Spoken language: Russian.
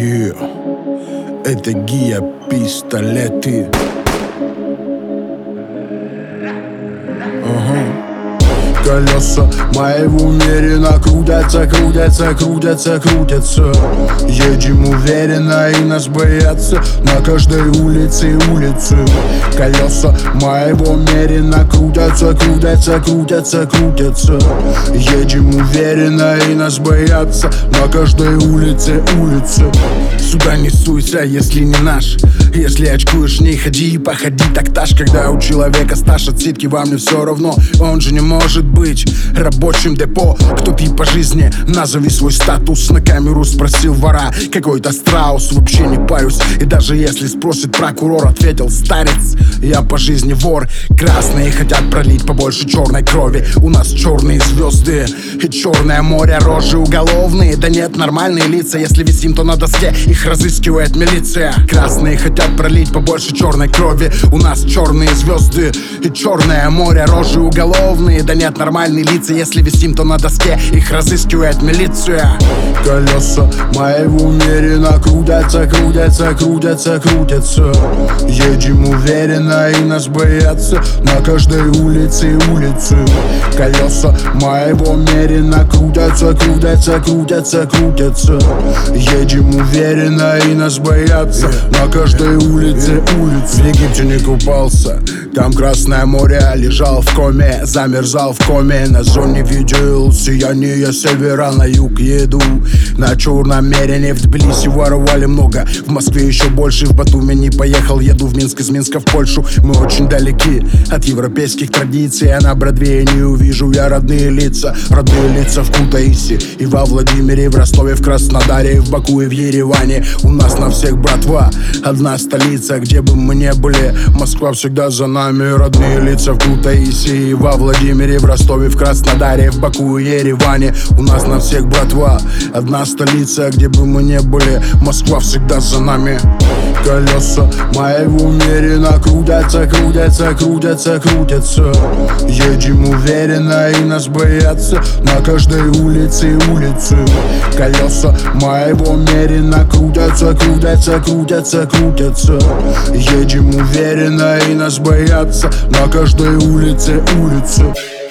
Yeah. Это гия пистолеты. Колеса моего умеренно крутятся, крутятся, крутятся, крутятся. Едем уверенно и нас боятся на каждой улице, улице. Колеса моего умеренно крутятся, крутятся, крутятся, крутятся. Едем уверенно и нас боятся на каждой улице, улице. Сюда не суйся, если не наш. Если очкуешь, не ходи, походи такташ. Когда у человека стаж отсидки, вам не все равно. Он же не может быть рабочим депо. Кто ты по жизни, назови свой статус. На камеру спросил вора, какой-то страус. Вообще не парюсь, и даже если спросит прокурор, ответил старец: я по жизни вор. Красные хотят пролить побольше черной крови. У нас черные звезды и черное море. Рожи уголовные, да нет, нормальные лица. Если висим, то на доске их разыскивает милиция. Красные хотят пролить побольше черной крови. У нас черные звезды и черное море. Рожи уголовные, да нет, нормальные лица. Если висим, то на доске их разыскивает милиция. Колеса моего умеренно крутятся, крутятся, крутятся, крутятся. Едем уверенно и нас боятся на каждой улице, улице. Колеса моего умеренно крутятся, крутятся, крутятся, крутятся. Едем уверенно и нас боятся на каждой улице, улице. В Египте не купался, там Красное море. Лежал в коме, замерзал в коме. На зоне видел сияние севера, на юг еду. На черном море нефть, в Тбилиси воровали много. В Москве еще больше, в Батуми не поехал. Еду в Минск, из Минска в Польшу. Мы очень далеки от европейских традиций. А на Бродвее не увижу я родные лица. Родные лица в Кутаиси и во Владимире, в Ростове, в Краснодаре, в Баку и в Ереване. У нас на всех братва одна столица, где бы мы не были. Москва всегда за нами. Родные лица в Кутаиси и во Владимире, в Ростове, в Краснодаре, в Баку и Ереване. У нас на всех братва одна столица, где бы мы не были. Москва всегда за нами. Колеса моего умеренно крутятся, крутятся, крутятся, крутятся. Едем уверенно и нас боятся на каждой улице, улице. Колеса моего умеренно крутятся, крутятся, крутятся, крутятся. Едем уверенно и нас боятся на каждой улице, улице.